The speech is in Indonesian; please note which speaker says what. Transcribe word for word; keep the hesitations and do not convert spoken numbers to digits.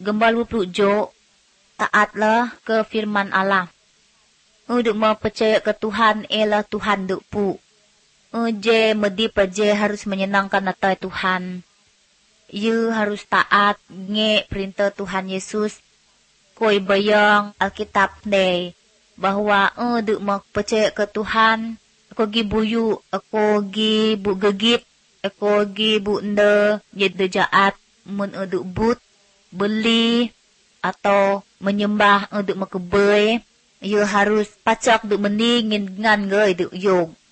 Speaker 1: gembal peluk jo, taatlah ke firman Allah. Untuk percaya ke Tuhan ialah Tuhan duk pu. Je medi perje harus menyenangkan natai Tuhan. You harus taat nge perintah Tuhan Yesus. Koi bayang Alkitab ne bahwa untuk percaya ke Tuhan, aku gi buyu, aku gi bu gegit, aku gi bu nde jadi jaat mun untuk but beli atau menyembah untuk makebay. You harus pacak untuk meningin ngan gay untuk yog.